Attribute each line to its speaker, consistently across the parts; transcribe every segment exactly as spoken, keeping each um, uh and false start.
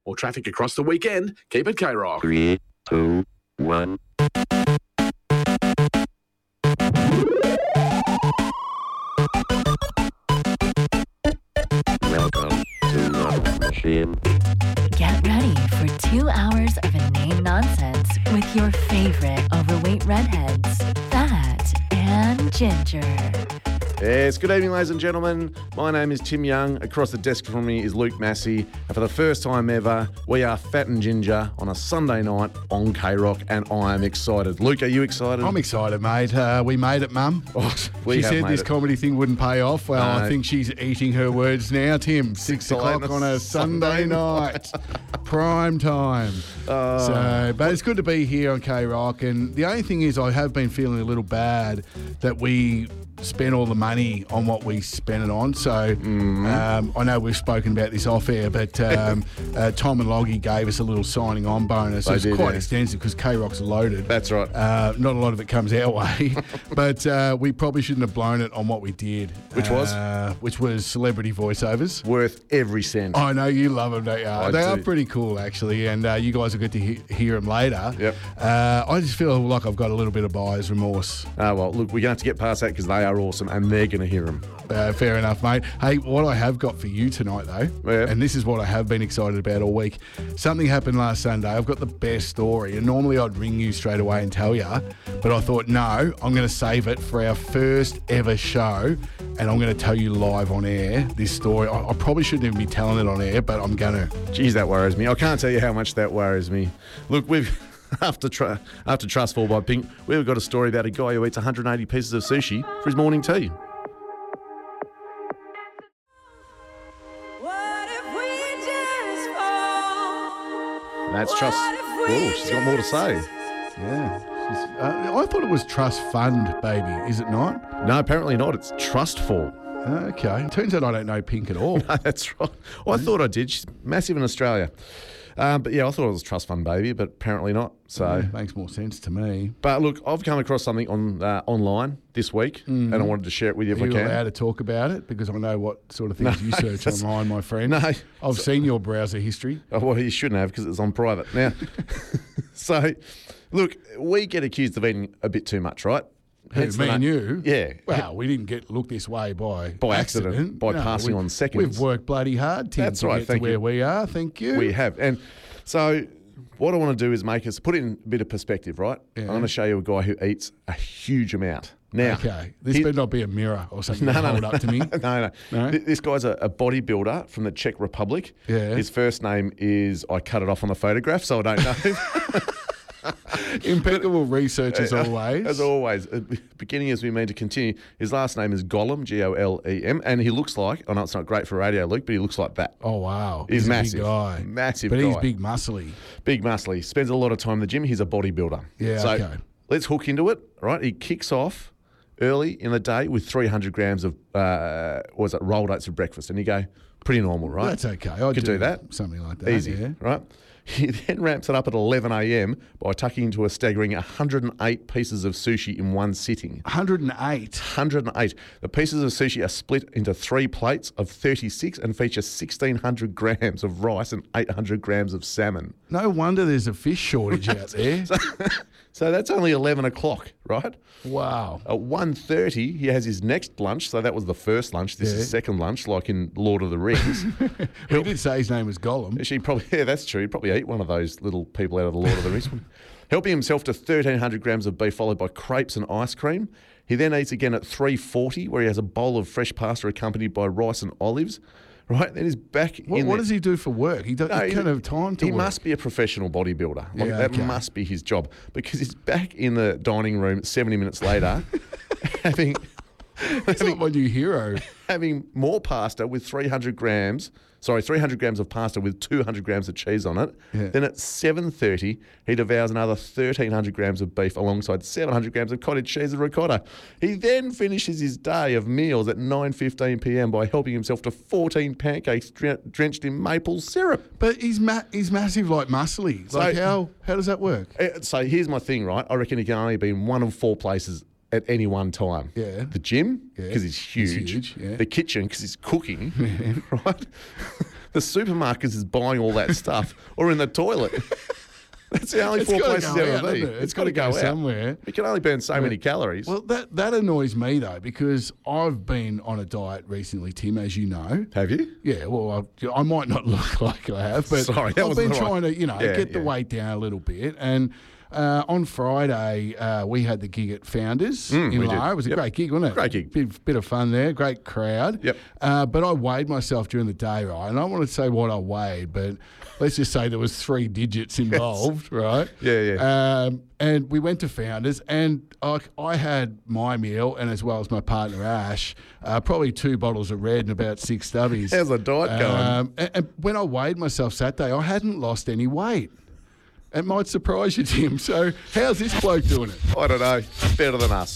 Speaker 1: or traffic across the weekend, keep it K-Rock.
Speaker 2: Three, two, one. Welcome to Love Machine.
Speaker 3: Get ready for two hours of inane nonsense with your favorite overweight redheads, Fat and Ginger.
Speaker 4: Yes, good evening, ladies and gentlemen. My name is Tim Young. Across the desk from me is Luke Massey. And for the first time ever, we are Fat and Ginger on a Sunday night on K-Rock, and I am excited. Luke, are you excited?
Speaker 5: I'm excited, mate. Uh, we made it, Mum.
Speaker 4: Oh, we
Speaker 5: she
Speaker 4: have
Speaker 5: said
Speaker 4: made
Speaker 5: this
Speaker 4: it.
Speaker 5: comedy thing wouldn't pay off. Well,
Speaker 4: No.
Speaker 5: I think she's eating her words now, Tim. Six,
Speaker 4: Six
Speaker 5: o'clock
Speaker 4: o'clock
Speaker 5: on a Sunday night. Prime time.
Speaker 4: Oh.
Speaker 5: So, but it's good to be here on K-Rock. And the only thing is I have been feeling a little bad that we spent all the money on what we spent it on. So um, I know we've spoken about this off air, but um, uh, Tom and Loggy gave us a little signing on bonus.
Speaker 4: They
Speaker 5: It's
Speaker 4: did,
Speaker 5: quite
Speaker 4: yeah.
Speaker 5: extensive because K-Rock's loaded.
Speaker 4: That's right.
Speaker 5: Uh, not a lot of it comes our way, but uh, we probably shouldn't have blown it on what we did.
Speaker 4: Which was?
Speaker 5: Uh, which was celebrity voiceovers.
Speaker 4: Worth every cent.
Speaker 5: I know you love them, don't you?
Speaker 4: I
Speaker 5: They
Speaker 4: do.
Speaker 5: are pretty cool, actually, and uh, you guys will get to he- hear them later.
Speaker 4: Yep.
Speaker 5: Uh, I just feel like I've got a little bit of buyer's remorse.
Speaker 4: Ah, well, look, we're going to have to get past that because they are awesome and they're going to hear them.
Speaker 5: Uh, fair enough, mate. Hey, what I have got for you tonight, though,
Speaker 4: Yeah.
Speaker 5: and this is what I have been excited about all week. Something happened last Sunday. I've got the best story, and normally I'd ring you straight away and tell you, but I thought, no, I'm going to save it for our first ever show, and I'm going to tell you live on air this story. I, I probably shouldn't even be telling it on air, but I'm going to.
Speaker 4: Geez, that worries me. I can't tell you how much that worries me. Look, we've after tr- after Trust Fall by Pink, we've got a story about a guy who eats one hundred eighty pieces of sushi for his morning tea. And that's Trust. Oh, she's got more to say.
Speaker 5: Yeah. She's- Uh, I thought it was Trust Fund, baby. Is it not?
Speaker 4: No, apparently not. It's Trust Fall.
Speaker 5: Okay. Turns out I don't know Pink at all.
Speaker 4: No, that's right. Well, I thought I did. She's massive in Australia. Um, but yeah, I thought it was Trust Fund Baby, but apparently not. So,
Speaker 5: Yeah, makes more sense to me.
Speaker 4: but look, I've come across something on uh, online this week, and I wanted to share it with you if
Speaker 5: Are
Speaker 4: I
Speaker 5: you
Speaker 4: can.
Speaker 5: allowed to talk about it? Because I know what sort of things you search
Speaker 4: that's-
Speaker 5: online, my friend.
Speaker 4: No.
Speaker 5: I've seen your browser history.
Speaker 4: Oh, well, you shouldn't have because it's on private. Now, so look, we get accused of eating a bit too much, right?
Speaker 5: Who,
Speaker 4: Hence the
Speaker 5: me and
Speaker 4: na-
Speaker 5: you?
Speaker 4: Yeah.
Speaker 5: Well, we didn't get looked this way by
Speaker 4: By accident, by passing
Speaker 5: we've-
Speaker 4: on seconds.
Speaker 5: We've worked bloody hard, Tim,
Speaker 4: That's
Speaker 5: to
Speaker 4: right,
Speaker 5: get
Speaker 4: thank
Speaker 5: to where
Speaker 4: you.
Speaker 5: we are. Thank you.
Speaker 4: We have. And so what I want to do is make us put it in a bit of perspective, right?
Speaker 5: Yeah.
Speaker 4: I'm going to show you a guy who eats a huge amount. Now,
Speaker 5: Okay. This
Speaker 4: he-
Speaker 5: better not be a mirror or something
Speaker 4: No,
Speaker 5: to
Speaker 4: no,
Speaker 5: hold
Speaker 4: no.
Speaker 5: up to me.
Speaker 4: no, no.
Speaker 5: No?
Speaker 4: Th- This guy's a, a bodybuilder from the Czech Republic.
Speaker 5: Yeah.
Speaker 4: His first name is, I cut it off on the photograph, so I don't know.
Speaker 5: Impeccable research as always.
Speaker 4: As always, uh, beginning as we mean to continue. His last name is Gollum, G O L E M, and he looks like, I know it's not great for radio, Luke, but he looks like that.
Speaker 5: Oh, wow.
Speaker 4: He's
Speaker 5: a
Speaker 4: massive.
Speaker 5: big guy.
Speaker 4: Massive
Speaker 5: But he's
Speaker 4: guy.
Speaker 5: big muscly.
Speaker 4: Big muscly. Spends a lot of time in the gym. He's a bodybuilder.
Speaker 5: Yeah,
Speaker 4: so
Speaker 5: okay.
Speaker 4: let's hook into it, right? He kicks off early in the day with three hundred grams of, uh, what was it, rolled oats for breakfast. And you go, pretty normal, right?
Speaker 5: That's okay. I
Speaker 4: Could do that.
Speaker 5: Something like that.
Speaker 4: Easy,
Speaker 5: Yeah.
Speaker 4: right? He then ramps it up at eleven a.m. by tucking into a staggering one hundred eight pieces of sushi in one sitting.
Speaker 5: one hundred eight.
Speaker 4: one hundred eight. The pieces of sushi are split into three plates of thirty-six and feature sixteen hundred grams of rice and eight hundred grams of salmon.
Speaker 5: No wonder there's a fish shortage out there.
Speaker 4: So that's only eleven o'clock, right?
Speaker 5: Wow.
Speaker 4: At one thirty, he has his next lunch. So that was the first lunch. This
Speaker 5: Yeah.
Speaker 4: is second lunch, like in Lord of the Rings.
Speaker 5: He did say his name was Gollum.
Speaker 4: She probably, yeah, that's true. He'd probably eat one of those little people out of the Lord of the Rings. Helping himself to thirteen hundred grams of beef, followed by crepes and ice cream. He then eats again at three forty, where he has a bowl of fresh pasta accompanied by rice and olives. Right, then he's back
Speaker 5: What,
Speaker 4: in.
Speaker 5: what
Speaker 4: the-
Speaker 5: does he do for work? He, don't,
Speaker 4: No,
Speaker 5: he
Speaker 4: he-
Speaker 5: can't have time to
Speaker 4: He
Speaker 5: work.
Speaker 4: must be a professional bodybuilder. Like,
Speaker 5: Yeah,
Speaker 4: that
Speaker 5: okay.
Speaker 4: must be his job because he's back in the dining room seventy minutes later, having
Speaker 5: He's not my new hero.
Speaker 4: having more pasta with three hundred grams. Sorry, three hundred grams of pasta with two hundred grams of cheese on it.
Speaker 5: Yeah.
Speaker 4: Then at seven thirty, he devours another thirteen hundred grams of beef alongside seven hundred grams of cottage cheese and ricotta. He then finishes his day of meals at nine fifteen p.m. by helping himself to fourteen pancakes dre- drenched in maple syrup.
Speaker 5: But he's ma- he's massive like muscly. Like
Speaker 4: So-
Speaker 5: how how does that work?
Speaker 4: Uh, So here's my thing, right? I reckon he can only be in one of four places at any one time.
Speaker 5: Yeah.
Speaker 4: The gym,
Speaker 5: Yeah.
Speaker 4: because he's
Speaker 5: He's
Speaker 4: huge.
Speaker 5: huge, yeah.
Speaker 4: The kitchen, because he's cooking, right? the supermarkets is buying all that stuff or in the toilet. That's the only
Speaker 5: It's
Speaker 4: four
Speaker 5: gotta
Speaker 4: places
Speaker 5: go
Speaker 4: ever
Speaker 5: out,
Speaker 4: be.
Speaker 5: doesn't it?
Speaker 4: It's got to go, out
Speaker 5: somewhere.
Speaker 4: You can only burn so many calories.
Speaker 5: Well, that that annoys me though, because I've been on a diet recently, Tim, as you know.
Speaker 4: Have you?
Speaker 5: Yeah, well, I, I might not look like I have, but
Speaker 4: Sorry, that
Speaker 5: I've
Speaker 4: wasn't
Speaker 5: been
Speaker 4: the right-
Speaker 5: trying to, you know,
Speaker 4: Yeah,
Speaker 5: get the
Speaker 4: yeah.
Speaker 5: weight down a little bit. And uh, on Friday, uh, we had the gig at Founders
Speaker 4: Mm,
Speaker 5: in
Speaker 4: we did.
Speaker 5: Lara. It was a
Speaker 4: Yep.
Speaker 5: great gig, wasn't it?
Speaker 4: Great gig.
Speaker 5: Bit, bit of fun there, great crowd.
Speaker 4: Yep.
Speaker 5: Uh, but I weighed myself during the day, right? And I want to say what I weighed, but let's just say there was three digits involved, right?
Speaker 4: Yeah, yeah.
Speaker 5: Um, and we went to Founders, and I, I had my meal, and as well as my partner Ash, uh, probably two bottles of red and about six stubbies.
Speaker 4: How's the diet going?
Speaker 5: Um, and, and when I weighed myself Saturday, I hadn't lost any weight. It might surprise you, Tim. So how's this bloke doing it?
Speaker 4: I don't know. Better than us.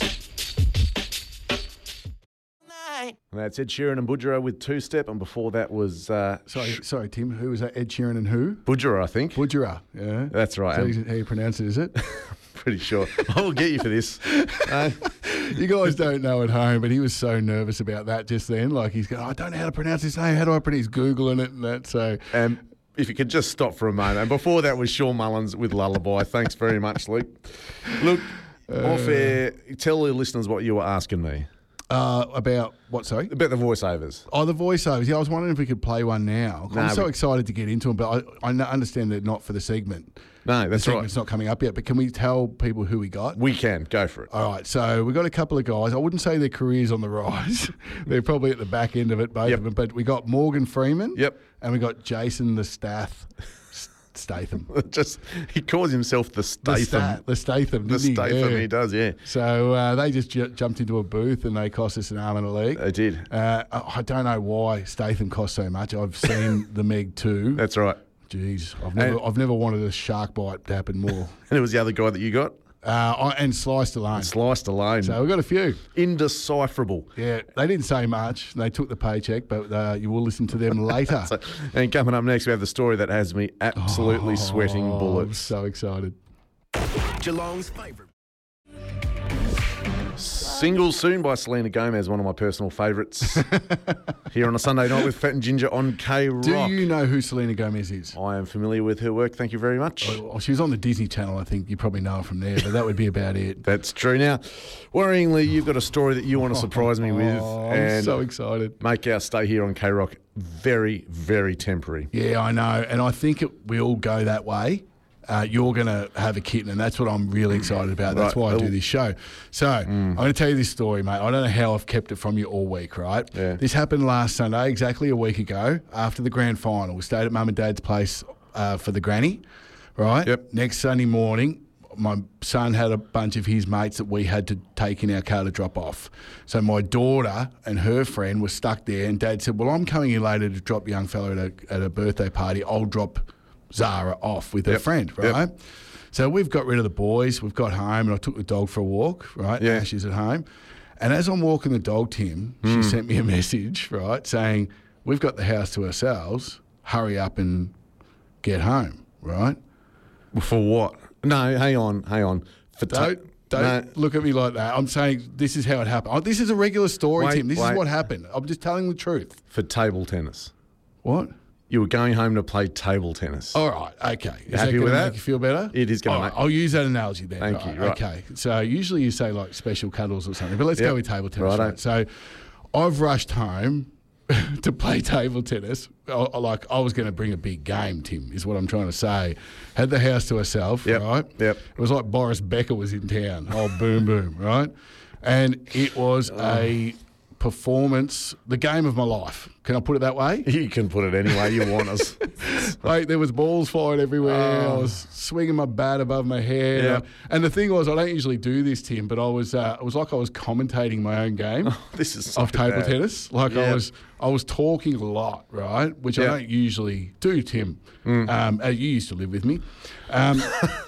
Speaker 4: And that's Ed Sheeran and Budgerah with Two Step, and before that was uh,
Speaker 5: Sorry, sorry, Tim. Who was that? Ed Sheeran and who?
Speaker 4: Budgerah, I think.
Speaker 5: Budgerah. Yeah,
Speaker 4: That's right.
Speaker 5: So
Speaker 4: I'm
Speaker 5: how you pronounce it? Is it?
Speaker 4: pretty sure. I will get you for this. Uh,
Speaker 5: You guys don't know at home, but he was so nervous about that just then. Like he's going, I don't know how to pronounce his name. How do I pronounce? He's Googling it and that. So
Speaker 4: um, if you could just stop for a moment. And before that was Shawn Mullins with Lullaby. Thanks very much, Luke. Look, off air, tell the listeners what you were asking me
Speaker 5: uh, about what? Sorry.
Speaker 4: about the voiceovers.
Speaker 5: Oh, the voiceovers. Yeah, I was wondering if we could play one now.
Speaker 4: No,
Speaker 5: I'm so
Speaker 4: we-
Speaker 5: excited to get into them, but I, I n- understand they're not for the segment.
Speaker 4: No,
Speaker 5: The
Speaker 4: that's right.
Speaker 5: segment's not coming up yet, but can we tell people who we got?
Speaker 4: We can. Go for it.
Speaker 5: All right, so we've got a couple of guys. I wouldn't say their career's on the rise. They're probably at the back end of it, both
Speaker 4: Yep.
Speaker 5: of them. But we got Morgan Freeman.
Speaker 4: Yep.
Speaker 5: And we got Jason the Stath Statham.
Speaker 4: Just he calls himself the
Speaker 5: The,
Speaker 4: Statham.
Speaker 5: Sta- the Statham,
Speaker 4: The
Speaker 5: didn't he?
Speaker 4: Statham,
Speaker 5: Yeah.
Speaker 4: he does, yeah.
Speaker 5: So uh, they just ju- jumped into a booth and they cost us an arm and a leg.
Speaker 4: They did.
Speaker 5: Uh, I I don't know why Statham cost so much. I've seen the Meg two.
Speaker 4: That's right.
Speaker 5: Jeez, I've never,
Speaker 4: And-
Speaker 5: I've never wanted a shark bite to happen more.
Speaker 4: And it was the other guy that you got,
Speaker 5: Uh, I, and sliced alone.
Speaker 4: sliced alone.
Speaker 5: So we've got a few.
Speaker 4: Indecipherable.
Speaker 5: Yeah, they didn't say much. They took the paycheck, but uh, you will listen to them later.
Speaker 4: So, and coming up next, we have the story that has me absolutely sweating
Speaker 5: Oh, I'm
Speaker 4: bullets.
Speaker 5: so excited.
Speaker 1: Geelong's favourite.
Speaker 4: Single Soon by Selena Gomez, one of my personal favourites. Here on a Sunday night with Fat and Ginger on K Rock.
Speaker 5: Do you know who Selena Gomez is?
Speaker 4: I am familiar with her work. Thank you very much.
Speaker 5: Oh, she was on the Disney Channel, I think. You probably know her from there, but that would be about it.
Speaker 4: That's true. Now, worryingly, you've got a story that you want to surprise me with,
Speaker 5: Oh, I'm
Speaker 4: and
Speaker 5: so excited.
Speaker 4: make our stay here on K Rock very, very temporary.
Speaker 5: Yeah, I know. And I think it, we all go that way. Uh, you're going to have a kitten, and that's what I'm really excited about. That's
Speaker 4: Right.
Speaker 5: why I do this show. So I'm going to tell you this story, mate. I don't know how I've kept it from you all week, right?
Speaker 4: Yeah.
Speaker 5: This happened last Sunday, exactly a week ago, after the grand final. We stayed at Mum and Dad's place uh, for the granny, right?
Speaker 4: Yep.
Speaker 5: Next Sunday morning, my son had a bunch of his mates that we had to take in our car to drop off. So my daughter and her friend were stuck there, and Dad said, well, I'm coming in later to drop young fella at a, at a birthday party. I'll drop Zara off with her
Speaker 4: Yep.
Speaker 5: friend,
Speaker 4: Yep.
Speaker 5: right? So we've got rid of the boys. We've got home, and I took the dog for a walk, right?
Speaker 4: Yeah.
Speaker 5: Ash is at home. And as I'm walking the dog, Tim,
Speaker 4: Hmm.
Speaker 5: she sent me a message, right, saying, we've got the house to ourselves. Hurry up and get home, right?
Speaker 4: For what? No, hang on, hang on. For ta-
Speaker 5: Don't, don't
Speaker 4: no,
Speaker 5: look at me like that. I'm saying this is how it happened. Oh, this is a regular story,
Speaker 4: Wait,
Speaker 5: Tim. This
Speaker 4: wait.
Speaker 5: is what happened. I'm just telling the truth.
Speaker 4: for table tennis.
Speaker 5: What?
Speaker 4: You were going home to play table tennis.
Speaker 5: All right, okay. Is
Speaker 4: happy
Speaker 5: that
Speaker 4: with
Speaker 5: gonna
Speaker 4: that?
Speaker 5: make you feel better?
Speaker 4: It is gonna
Speaker 5: All
Speaker 4: make-
Speaker 5: right, I'll use that analogy then.
Speaker 4: Thank
Speaker 5: right,
Speaker 4: you, right.
Speaker 5: Okay. So usually you say like special cuddles or something, but let's
Speaker 4: Yep.
Speaker 5: go with table tennis.
Speaker 4: Righto.
Speaker 5: Right? So I've rushed home to play table tennis. I, I- like I was going to bring a big game, Tim, is what I'm trying to say. Had the house to herself,
Speaker 4: Yep,
Speaker 5: right?
Speaker 4: yep.
Speaker 5: It was like Boris Becker was in town. Oh, boom, boom, right? And it was a performance, the game of my life. Can I put it that way?
Speaker 4: You can put it any way you want us.
Speaker 5: Like there was balls flying everywhere. I was swinging my bat above my head.
Speaker 4: Yeah.
Speaker 5: And the thing was, I don't usually do this, Tim, but I was. Uh, it was like I was commentating my own game
Speaker 4: This is so
Speaker 5: of table
Speaker 4: bad.
Speaker 5: tennis. Like I
Speaker 4: Yeah.
Speaker 5: was, I was talking a lot, right? Which I
Speaker 4: Yeah.
Speaker 5: don't usually do, Tim. Um, uh, you used to live with me. Um,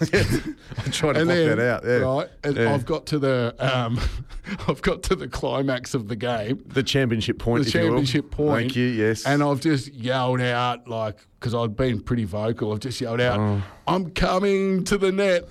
Speaker 4: I'm trying to
Speaker 5: and
Speaker 4: block
Speaker 5: then,
Speaker 4: that out. Yeah.
Speaker 5: right, and
Speaker 4: Yeah.
Speaker 5: I've got to the, um, I've got to the climax of the game.
Speaker 4: The championship point.
Speaker 5: The
Speaker 4: if you will.
Speaker 5: championship point.
Speaker 4: Thank you. Yes.
Speaker 5: And I've just yelled out, like, because I'd been pretty vocal, I've just yelled out,
Speaker 4: Oh.
Speaker 5: I'm coming to the net.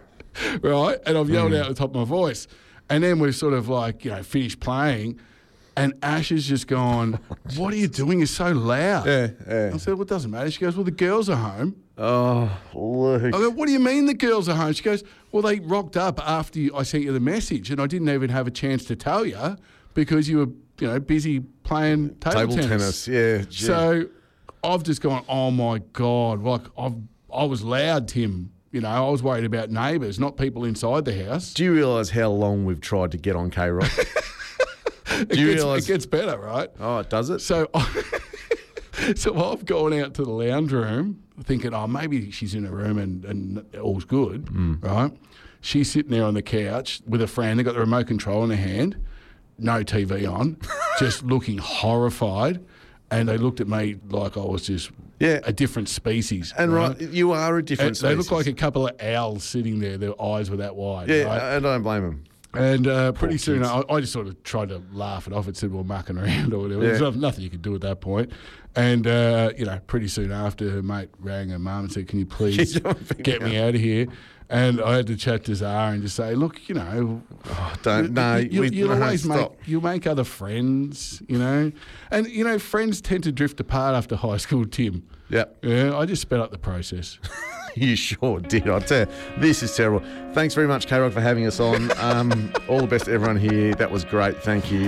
Speaker 5: Right? And I've yelled
Speaker 4: Mm.
Speaker 5: out at the top of my voice. And then we've sort of like, you know, finished playing. And Ash has just gone, what are you doing? You're so loud.
Speaker 4: Yeah, yeah.
Speaker 5: I said, well, it doesn't matter. She goes, well, the girls are home.
Speaker 4: Oh, Luke.
Speaker 5: I go, what do you mean the girls are home? She goes, well, they rocked up after you, I sent you the message, and I didn't even have a chance to tell you because you were, you know, busy playing table,
Speaker 4: Table
Speaker 5: tennis.
Speaker 4: tennis, yeah. gee.
Speaker 5: So I've just gone, oh my God, like I've, I was loud, Tim. You know, I was worried about neighbours, not people inside the house.
Speaker 4: Do you realise how long we've tried to get on K-Rock?
Speaker 5: It
Speaker 4: Do you
Speaker 5: gets,
Speaker 4: realise?
Speaker 5: it gets better, right?
Speaker 4: Oh, it does it?
Speaker 5: So, so I've gone out to the lounge room thinking, oh, maybe she's in her room and, and all's good,
Speaker 4: Mm.
Speaker 5: right? She's sitting there on the couch with a friend. They got the remote control in her hand, no T V on, just looking horrified. And they looked at me like I was just
Speaker 4: Yeah.
Speaker 5: a different species.
Speaker 4: And right, you are a different
Speaker 5: And they look
Speaker 4: species.
Speaker 5: like a couple of owls sitting there. Their eyes were that wide.
Speaker 4: Yeah,
Speaker 5: right?
Speaker 4: I don't blame him.
Speaker 5: And uh, pretty soon,
Speaker 4: kids.
Speaker 5: I, I just sort of tried to laugh it off. It said, well, mucking around or whatever.
Speaker 4: Yeah.
Speaker 5: There's nothing you could do at that point. And, uh, you know, pretty soon after, her mate rang her mum and said, can you please
Speaker 4: Get your finger
Speaker 5: get me out of here? And I had to chat to Zara and just say, look, you know,
Speaker 4: Oh, don't, no,
Speaker 5: you,
Speaker 4: we,
Speaker 5: you'll
Speaker 4: no,
Speaker 5: always make
Speaker 4: stop.
Speaker 5: you make other friends, you know. And, you know, friends tend to drift apart after high school, Tim.
Speaker 4: Yep.
Speaker 5: Yeah, I just sped up the process.
Speaker 4: You sure did. I tell you, this is terrible. Thanks very much, K-Rock, for having us on. Um, all the best to everyone here. That was great. Thank you.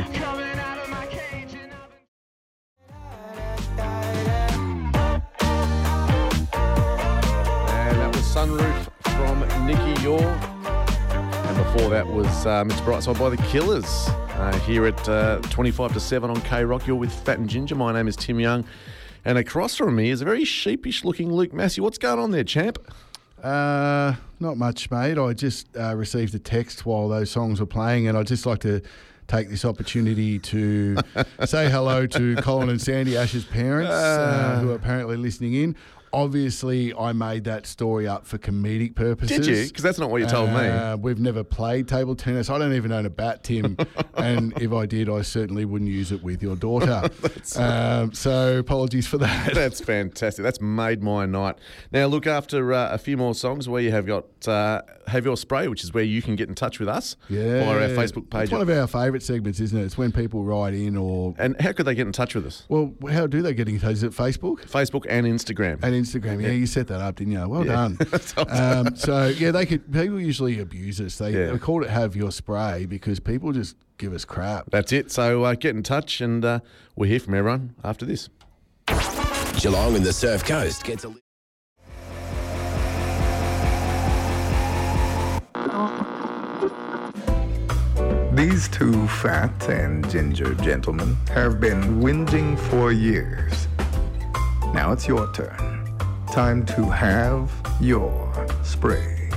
Speaker 4: And that was Sunroof from Nicky York. And before that was uh, Mister Brightside by the Killers. Uh, here at uh, twenty-five to seven on K-Rock. You're with Fat and Ginger. My name is Tim Young. And across from me is a very sheepish-looking Luke Massey. What's going on there, champ?
Speaker 5: Uh, not much, mate. I just uh, received a text while those songs were playing, and I'd just like to take this opportunity to say hello to Colin and Sandy Ash's parents, uh, who are apparently listening in. Obviously, I made that story up for comedic purposes.
Speaker 4: Did you? Because that's not what you told me.
Speaker 5: Uh, we've never played table tennis. I don't even own a bat, Tim. And if I did, I certainly wouldn't use it with your daughter. um, so apologies for that.
Speaker 4: That's fantastic. That's made my night. Now, look, after uh, a few more songs where you have got uh, Have Your Spray, which is where you can get in touch with us
Speaker 5: Yeah.
Speaker 4: via our Facebook page.
Speaker 5: It's one of our favourite segments, isn't it? It's when people write in or...
Speaker 4: And how could they get in touch with us?
Speaker 5: Well, how do they get in touch? Is it Facebook?
Speaker 4: Facebook and Instagram.
Speaker 5: And Instagram, yeah, you set that up, didn't you? Well
Speaker 4: Yeah.
Speaker 5: done. um, so yeah, they could. People usually abuse us. They,
Speaker 4: Yeah.
Speaker 5: they called it "Have Your Spray" because people just give us crap.
Speaker 4: That's it. So uh, get in touch, and uh, we'll hear from everyone after this.
Speaker 1: Geelong and the Surf Coast gets a...
Speaker 6: These two fat and ginger gentlemen have been whinging for years. Now it's your turn. Time to have your spray.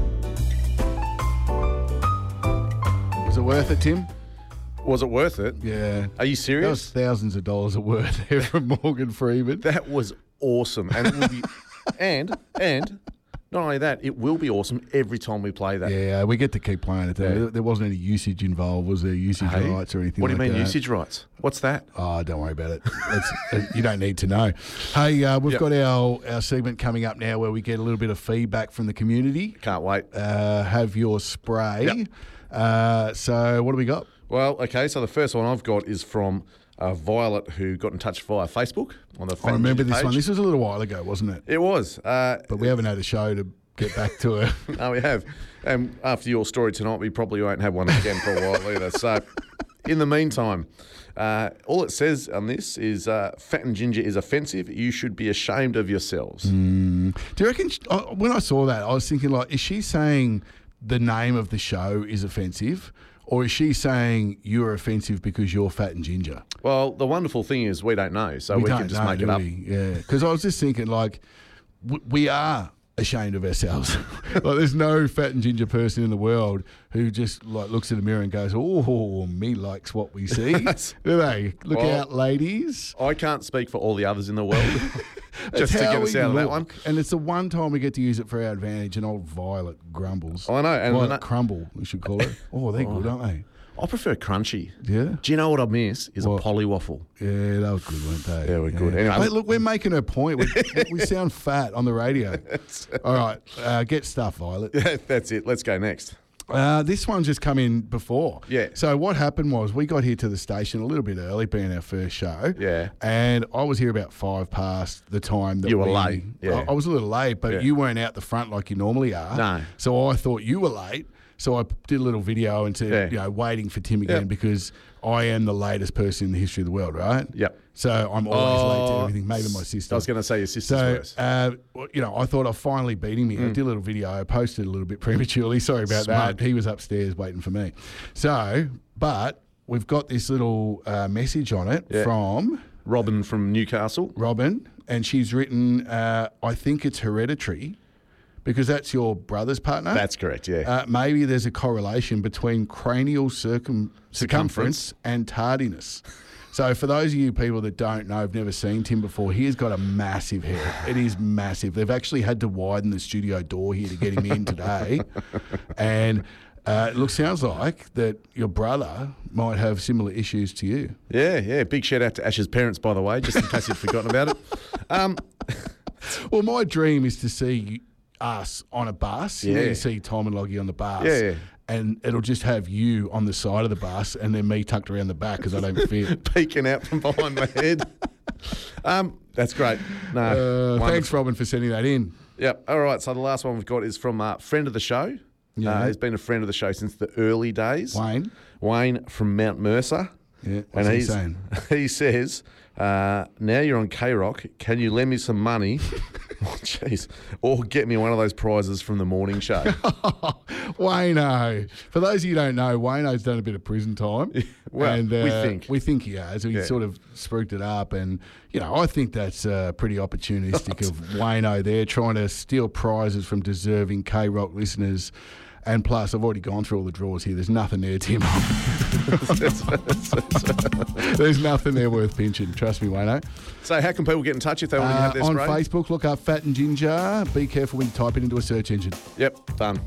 Speaker 5: Was it worth it, Tim?
Speaker 4: Was it worth it?
Speaker 5: Yeah.
Speaker 4: Are you
Speaker 5: That was
Speaker 4: serious?
Speaker 5: thousands of dollars a word there from Morgan Freeman.
Speaker 4: That was awesome, and it will be, and and not only that, it will be awesome every time we play that.
Speaker 5: Yeah, we get to keep playing it. Though.
Speaker 4: Yeah.
Speaker 5: There, there wasn't any usage involved, was there? Usage
Speaker 4: Hey,
Speaker 5: rights or anything
Speaker 4: What do
Speaker 5: like
Speaker 4: you mean
Speaker 5: that?
Speaker 4: usage rights? What's that?
Speaker 5: Oh, don't worry about it. It's, uh, you don't need to know. Hey, uh, we've
Speaker 4: Yep.
Speaker 5: got our, our segment coming up now where we get a little bit of feedback from the community.
Speaker 4: Can't wait.
Speaker 5: Uh, have your spray.
Speaker 4: Yep.
Speaker 5: Uh, so what do we got?
Speaker 4: Well, okay, so the first one I've got is from uh, Violet, who got in touch via Facebook on the
Speaker 5: I remember this
Speaker 4: page.
Speaker 5: one. This was a little while ago, wasn't it?
Speaker 4: It was. Uh,
Speaker 5: But we haven't had a show to get back to her.
Speaker 4: no, we have. And after your story tonight, we probably won't have one again for a while either. So, in the meantime, uh, all it says on this is uh, fat and ginger is offensive. You should be ashamed of yourselves.
Speaker 5: Do you reckon, sh- uh, when I saw that, I was thinking, like, is she saying the name of the show is offensive? Or is she saying you're offensive because you're fat and ginger?
Speaker 4: Well, the wonderful thing is we don't know, so we,
Speaker 5: don't
Speaker 4: can just
Speaker 5: know,
Speaker 4: make
Speaker 5: do
Speaker 4: it up.
Speaker 5: we? Yeah, because I was just thinking, like, w- we are ashamed of ourselves. Like, there's no fat and ginger person in the world who just like looks in the mirror and goes, "Oh, me likes what we see." Do they? Look
Speaker 4: Well,
Speaker 5: out, ladies.
Speaker 4: I can't speak for all the others in the world.
Speaker 5: It's
Speaker 4: just to
Speaker 5: how
Speaker 4: get us
Speaker 5: we
Speaker 4: out of that
Speaker 5: look.
Speaker 4: one.
Speaker 5: And it's the one time we get to use it for our advantage. And old Violet grumbles.
Speaker 4: I know, and
Speaker 5: Violet
Speaker 4: the-
Speaker 5: crumble, we should call it. Oh, they're good, aren't they?
Speaker 4: I prefer crunchy.
Speaker 5: Yeah.
Speaker 4: Do you know what I miss? Is
Speaker 5: What?
Speaker 4: a polywaffle.
Speaker 5: Yeah, they were good, weren't they?
Speaker 4: Yeah, we're good. Anyway,
Speaker 5: Mate, look, we're making a point. We, we sound fat on the radio. All right, uh, get stuff, Violet.
Speaker 4: That's it. Let's go next.
Speaker 5: Uh, this one's just come in before.
Speaker 4: Yeah.
Speaker 5: So what happened was we got here to the station a little bit early, being our first show.
Speaker 4: Yeah.
Speaker 5: And I was here about five past the time that
Speaker 4: You were
Speaker 5: we,
Speaker 4: late, yeah.
Speaker 5: I, I was a little late, but
Speaker 4: Yeah.
Speaker 5: you weren't out the front like you normally are.
Speaker 4: No.
Speaker 5: So I thought you were late. So I did a little video and said,
Speaker 4: Yeah.
Speaker 5: you know, waiting for Tim again
Speaker 4: Yep.
Speaker 5: because I am the latest person in the history of the world, right?
Speaker 4: Yep.
Speaker 5: So I'm always late to
Speaker 4: Oh,
Speaker 5: everything. Maybe my sister.
Speaker 4: I was going to say your sister's
Speaker 5: So,
Speaker 4: worse.
Speaker 5: uh, well, you know, I thought I finally beat him here. I did a little video. I posted a little bit prematurely. Sorry about
Speaker 4: Smug.
Speaker 5: that. He was upstairs waiting for me. So, but we've got this little uh, message on it
Speaker 4: Yeah.
Speaker 5: from
Speaker 4: Robin from Newcastle.
Speaker 5: Robin, and she's written, uh, I think it's hereditary because that's your brother's partner.
Speaker 4: That's correct, yeah.
Speaker 5: Uh, maybe there's a correlation between cranial circum- circumference and tardiness. So for those of you people that don't know, have never seen Tim before, he's got a massive head. It is massive. They've actually had to widen the studio door here to get him in today. And uh, it looks, sounds like that your brother might have similar issues to you.
Speaker 4: Yeah, yeah. Big shout out to Ash's parents, by the way, just in case you'd forgotten about it. Um,
Speaker 5: Well, my dream is to see us on a bus. You know,
Speaker 4: Yeah.
Speaker 5: you see Tom and Loggie on the bus.
Speaker 4: Yeah, yeah.
Speaker 5: And it'll just have you on the side of the bus and then me tucked around the back because I don't fit.
Speaker 4: peeking out from behind my head. Um, that's great. No,
Speaker 5: Uh,
Speaker 4: wonderful.
Speaker 5: thanks, Robin, for sending that in.
Speaker 4: Yep. All right. So the last one we've got is from a friend of the show.
Speaker 5: Yeah.
Speaker 4: Uh, he's been a friend of the show since the early days.
Speaker 5: Wayne.
Speaker 4: Wayne from Mount Mercer.
Speaker 5: Yeah, what's he
Speaker 4: he's,
Speaker 5: saying?
Speaker 4: he says, uh, now you're on K-Rock, can you lend me some money? Oh, jeez. Or get me one of those prizes from the morning show.
Speaker 5: Wayno. For those of you who don't know, Wayno's done a bit of prison time.
Speaker 4: Well,
Speaker 5: and,
Speaker 4: we
Speaker 5: uh,
Speaker 4: think.
Speaker 5: We think he has. He
Speaker 4: Yeah.
Speaker 5: sort of spruiked it up. And, you know, I think that's uh, pretty opportunistic of Wayno there, trying to steal prizes from deserving K-Rock listeners. And plus, I've already gone through all the drawers here. There's nothing there, Tim. There's nothing there worth pinching. Trust me, Wayno.
Speaker 4: So how can people get in touch if they want to
Speaker 5: Uh,
Speaker 4: have their
Speaker 5: on
Speaker 4: spray?
Speaker 5: Facebook, look up Fat and Ginger. Be careful when you type it into a search engine.
Speaker 4: Yep, done.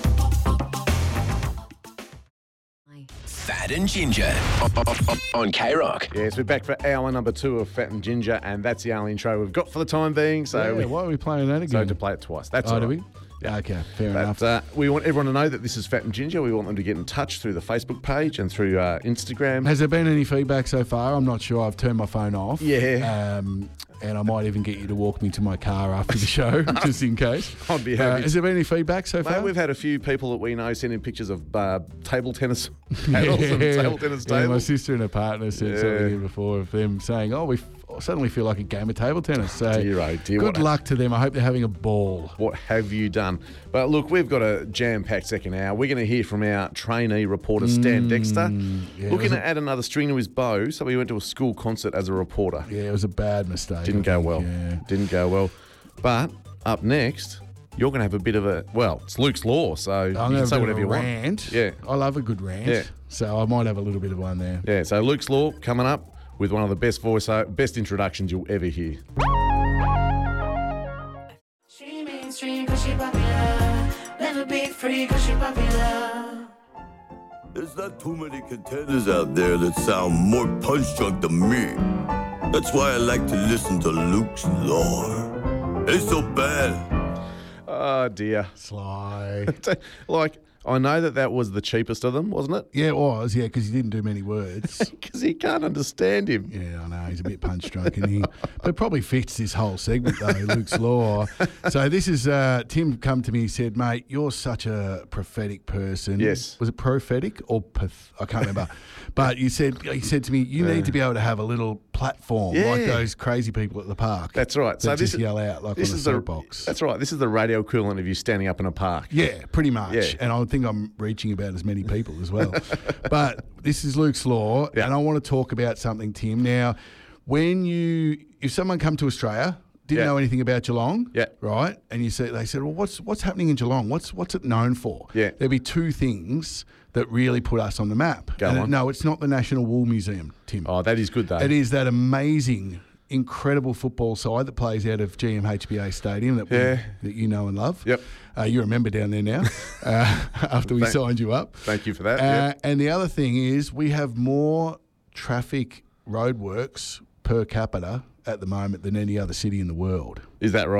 Speaker 1: Fat and Ginger on, on K-Rock.
Speaker 4: Yes, we're back for hour number two of Fat and Ginger, and that's the only intro we've got for the time being. So
Speaker 5: Yeah,
Speaker 4: we
Speaker 5: why are we playing that
Speaker 4: so
Speaker 5: again?
Speaker 4: to play it twice. That's
Speaker 5: oh,
Speaker 4: all
Speaker 5: do
Speaker 4: right.
Speaker 5: we? Yeah, okay, fair enough.
Speaker 4: But uh, we want everyone to know that this is Fat and Ginger. We want them to get in touch through the Facebook page and through uh, Instagram.
Speaker 5: Has there been any feedback so far? I'm not sure. I've turned my phone off.
Speaker 4: Yeah.
Speaker 5: Um, and I might even get you to walk me to my car after the show, just in case.
Speaker 4: I'd be
Speaker 5: Uh,
Speaker 4: happy.
Speaker 5: has there been any feedback so
Speaker 4: Mate,
Speaker 5: far?
Speaker 4: we've had a few people that we know sending pictures of uh, table tennis paddles and table tennis
Speaker 5: yeah, my
Speaker 4: tables.
Speaker 5: sister and her partner said
Speaker 4: Yeah.
Speaker 5: something here before of them saying, oh, we f- suddenly feel like a game of table tennis. So
Speaker 4: Dear, oh dear,
Speaker 5: good
Speaker 4: what a-
Speaker 5: luck to them. I hope they're having a ball.
Speaker 4: What have you done? But look, we've got a jam-packed second hour. We're going to hear from our trainee reporter, Stan Dexter,
Speaker 5: Mm, yeah, it
Speaker 4: looking
Speaker 5: was
Speaker 4: to
Speaker 5: a-
Speaker 4: add another string to his bow. So he went to a school concert as a reporter.
Speaker 5: Yeah, it was a bad mistake.
Speaker 4: Didn't
Speaker 5: I
Speaker 4: go
Speaker 5: think,
Speaker 4: well.
Speaker 5: Yeah.
Speaker 4: Didn't go well. But up next, you're going to have a bit of a, well, it's Luke's Law, so
Speaker 5: I'm
Speaker 4: you
Speaker 5: going
Speaker 4: can
Speaker 5: to
Speaker 4: say
Speaker 5: have a
Speaker 4: whatever
Speaker 5: bit
Speaker 4: you
Speaker 5: of a
Speaker 4: want.
Speaker 5: rant.
Speaker 4: Yeah.
Speaker 5: I love a good rant.
Speaker 4: Yeah.
Speaker 5: So I might have a little bit of one there.
Speaker 4: Yeah, so Luke's Law coming up with one of the best voice, uh, best introductions you'll ever hear.
Speaker 7: She mainstream cause she popular. Never be free cause she popular.
Speaker 8: There's not too many contenders out there that sound more punch-drunk than me. That's why I like to listen to Luke's Law. It's so bad.
Speaker 4: Oh, dear.
Speaker 5: Sly.
Speaker 4: Like, I know that that was the cheapest of them, wasn't it?
Speaker 5: Yeah, it was. Yeah, because he didn't do many words.
Speaker 4: Because he can't understand him.
Speaker 5: Yeah, I know. He's a bit punch drunk, and he, but probably fits this whole segment, though, Luke's Law. So this is, uh, Tim come to me, he said, mate, you're such a prophetic person.
Speaker 4: Yes.
Speaker 5: Was it prophetic or path? I can't remember. But you said, he said to me, you need to be able to have a little platform
Speaker 4: Yeah.
Speaker 5: like those crazy people at the park.
Speaker 4: That's right.
Speaker 5: That
Speaker 4: So
Speaker 5: just
Speaker 4: this is,
Speaker 5: yell out like on a
Speaker 4: this is the
Speaker 5: soapbox.
Speaker 4: That's right. This is the radio equivalent of you standing up in a park.
Speaker 5: Yeah, pretty much.
Speaker 4: Yeah.
Speaker 5: And I think I'm reaching about as many people as well. But this is Luke's Law,
Speaker 4: Yeah.
Speaker 5: and I want to talk about something, Tim. Now, when you, if someone come to Australia, didn't
Speaker 4: Yeah.
Speaker 5: know anything about Geelong,
Speaker 4: Yeah.
Speaker 5: right, and you say, they said, well, what's what's happening in Geelong? What's what's it known for?
Speaker 4: Yeah.
Speaker 5: There'd be two things that really put us on the map.
Speaker 4: Go
Speaker 5: And it-
Speaker 4: on.
Speaker 5: no, it's not the National Wool Museum, Tim.
Speaker 4: Oh, that is good, though.
Speaker 5: It is that amazing, incredible football side that plays out of G M H B A Stadium that, we,
Speaker 4: Yeah.
Speaker 5: that you know and love.
Speaker 4: Yep.
Speaker 5: Uh, you're a member down there now uh, after we
Speaker 4: Thank-
Speaker 5: signed you up.
Speaker 4: Thank you for that.
Speaker 5: Uh,
Speaker 4: Yep.
Speaker 5: And the other thing is we have more traffic roadworks per capita at the moment than any other city in the world.
Speaker 4: Is that right?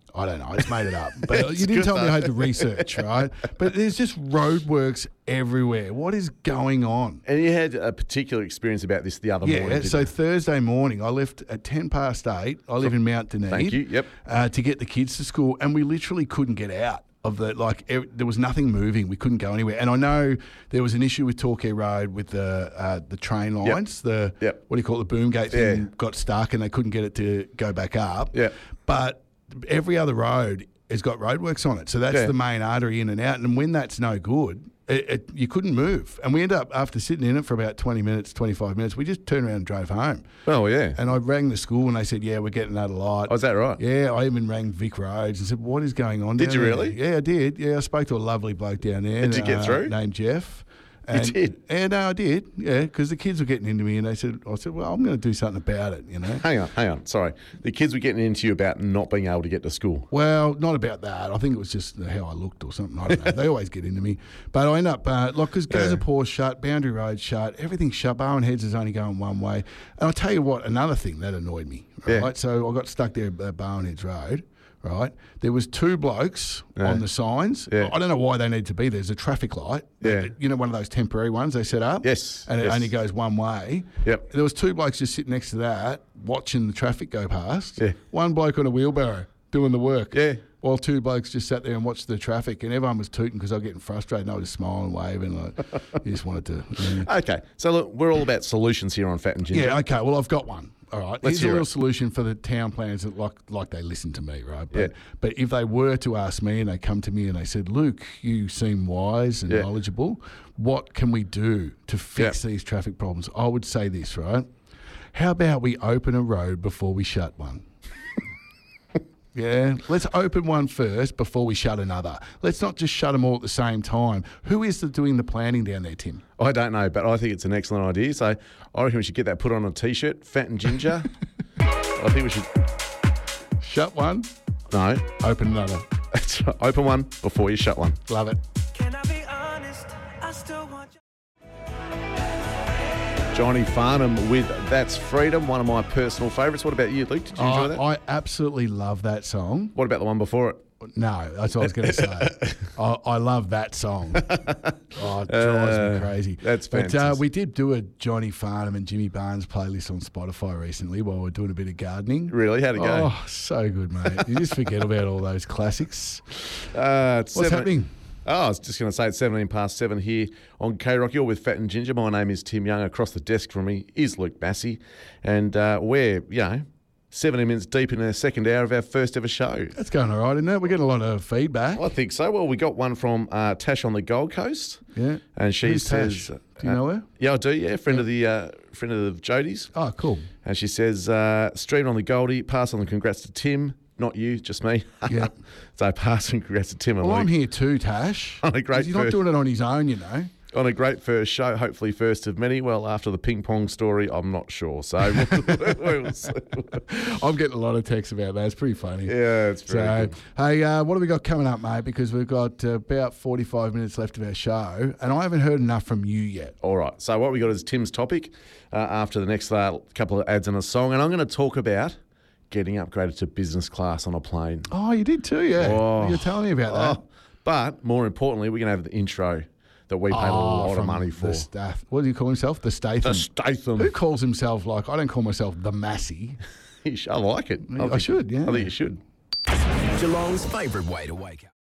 Speaker 5: I don't know. I just made it up. But
Speaker 4: It's
Speaker 5: you didn't
Speaker 4: good
Speaker 5: tell me
Speaker 4: though.
Speaker 5: I had to research, right? But there's just roadworks everywhere. What is going on?
Speaker 4: And you had a particular experience about this the other morning.
Speaker 5: Yeah,
Speaker 4: didn't
Speaker 5: so
Speaker 4: you?
Speaker 5: Thursday morning, I left at ten past eight. I live in Mount Dunedin.
Speaker 4: Thank you, yep.
Speaker 5: Uh, to get the kids to school, and we literally couldn't get out of the, like, ev- there was nothing moving. We couldn't go anywhere. And I know there was an issue with Torquay Road with the uh, the train lines. The,
Speaker 4: Yep.
Speaker 5: what do you call it, the boom gate thing
Speaker 4: Yeah.
Speaker 5: got stuck and they couldn't get it to go back up.
Speaker 4: Yep.
Speaker 5: But every other road has got roadworks on it. So that's
Speaker 4: Yeah.
Speaker 5: the main artery in and out. And when that's no good, it, it, you couldn't move. And we ended up, after sitting in it for about twenty minutes, twenty-five minutes, we just turned around and drove home.
Speaker 4: Oh, yeah.
Speaker 5: And I rang the school and they said, yeah, we're getting that a lot.
Speaker 4: Oh, is that right?
Speaker 5: Yeah, I even rang Vic Roads and said, what is going on
Speaker 4: Did
Speaker 5: down
Speaker 4: you
Speaker 5: there?
Speaker 4: really?
Speaker 5: Yeah, I did. Yeah, I spoke to a lovely bloke down there.
Speaker 4: Did you get
Speaker 5: uh,
Speaker 4: through?
Speaker 5: Named Jeff.
Speaker 4: You
Speaker 5: And,
Speaker 4: did?
Speaker 5: Yeah, no, I did. Yeah, because the kids were getting into me and they said, I said, well, I'm going to do something about it, you know.
Speaker 4: Hang on, hang on. Sorry. The kids were getting into you about not being able to get to school.
Speaker 5: Well, not about that. I think it was just how I looked or something. I don't know. They always get into me. But I end up, uh, like, because
Speaker 4: Yeah.
Speaker 5: Gazapor's shut, Boundary Road's shut, everything's shut. Bowen Heads is only going one way. And I'll tell you what, another thing that annoyed me, right?
Speaker 4: Yeah.
Speaker 5: So I got stuck there at Bowen Heads Road, right? There was two blokes
Speaker 4: Yeah.
Speaker 5: on the signs.
Speaker 4: Yeah.
Speaker 5: I don't know why they need to be there. There's a traffic light.
Speaker 4: Yeah.
Speaker 5: You know, one of those temporary ones they set up?
Speaker 4: Yes,
Speaker 5: And it
Speaker 4: yes.
Speaker 5: only goes one way.
Speaker 4: Yep.
Speaker 5: There was two blokes just sitting next to that, watching the traffic go past.
Speaker 4: Yeah.
Speaker 5: One bloke on a wheelbarrow doing the work.
Speaker 4: Yeah.
Speaker 5: While two blokes just sat there and watched the traffic, and everyone was tooting because I was getting frustrated, and I was just smiling and waving. Like, you just wanted to. Yeah.
Speaker 4: Okay. So, look, we're all about solutions here on Fat and Ginger.
Speaker 5: Yeah, okay. Well, I've got one. All right.
Speaker 4: Let's
Speaker 5: Here's a
Speaker 4: hear
Speaker 5: little
Speaker 4: it.
Speaker 5: solution for the town planners that like like they listen to me, right? But
Speaker 4: Yeah.
Speaker 5: but if they were to ask me and they come to me and they said, Luke, you seem wise and
Speaker 4: Yeah.
Speaker 5: knowledgeable. What can we do to fix
Speaker 4: Yeah.
Speaker 5: these traffic problems? I would say this, right? How about we open a road before we shut one? Yeah, let's open one first before we shut another. Let's not just shut them all at the same time. Who is the, doing the planning down there, Tim?
Speaker 4: I don't know, but I think it's an excellent idea. So I reckon we should get that put on a T-shirt, Fat and Ginger. I think we should...
Speaker 5: Shut one,
Speaker 4: No.
Speaker 5: open another.
Speaker 4: That's right. Open one before you shut one.
Speaker 5: Love it.
Speaker 7: Can I be honest? I still want you.
Speaker 4: Johnny Farnham with That's Freedom, one of my personal favourites. What about you, Luke? Did you enjoy
Speaker 5: I,
Speaker 4: that?
Speaker 5: I absolutely love that song.
Speaker 4: What about the one before it?
Speaker 5: No, that's what I was going to say. I, I love that song. Oh, it drives
Speaker 4: Uh,
Speaker 5: me crazy.
Speaker 4: that's
Speaker 5: But uh,
Speaker 4: fantastic.
Speaker 5: we did do a Johnny Farnham and Jimmy Barnes playlist on Spotify recently while we we're doing a bit of gardening.
Speaker 4: Really? How'd it go?
Speaker 5: Oh, so good, mate. You just forget about all those classics.
Speaker 4: Uh, it's
Speaker 5: What's
Speaker 4: seven-
Speaker 5: happening?
Speaker 4: Oh, I was just going to say it's seventeen past seven here on K-Rock. You're with Fat and Ginger. My name is Tim Young. Across the desk from me is Luke Massey. And uh, we're, you know, seventeen minutes deep in the second hour of our first ever show.
Speaker 5: That's going all right, isn't it? We're getting a lot of feedback.
Speaker 4: I think so. Well, we got one from uh, Tash on the Gold Coast.
Speaker 5: Yeah.
Speaker 4: And she
Speaker 5: Who's
Speaker 4: says...
Speaker 5: Tash? Do you know her?
Speaker 4: Yeah, I do, yeah. Friend of the uh, friend of the Jodies.
Speaker 5: Oh, cool.
Speaker 4: And she says, uh, streamed on the Goldie, pass on the congrats to Tim. Not you, just me.
Speaker 5: Yeah.
Speaker 4: So pass and congrats to Tim and
Speaker 5: Well,
Speaker 4: Luke.
Speaker 5: I'm here too, Tash.
Speaker 4: On a great
Speaker 5: He's not
Speaker 4: first-
Speaker 5: doing it on his own, you know.
Speaker 4: On a great first show, hopefully first of many. Well, after the ping pong story, I'm not sure. So we'll, we'll see.
Speaker 5: I'm getting a lot of texts about that. It's pretty funny.
Speaker 4: Yeah, it's very
Speaker 5: So,
Speaker 4: good.
Speaker 5: hey, uh, what have we got coming up, mate? Because we've got uh, about forty-five minutes left of our show, and I haven't heard enough from you yet.
Speaker 4: All right. So what we got is Tim's topic uh, after the next uh, couple of ads and a song. And I'm going to talk about getting upgraded to business class on a plane.
Speaker 5: Oh, you did too, yeah.
Speaker 4: Oh.
Speaker 5: You're telling me about that.
Speaker 4: Oh, but more importantly, we're going to have the intro that we paid a lot of
Speaker 5: from
Speaker 4: money for.
Speaker 5: The Stath- what do you call himself? The Statham.
Speaker 4: The Statham.
Speaker 5: Who calls himself like, I don't call myself the Massey.
Speaker 4: I like it.
Speaker 5: I
Speaker 4: think-
Speaker 5: should, yeah.
Speaker 4: I think you should.
Speaker 1: Geelong's favourite way to wake up.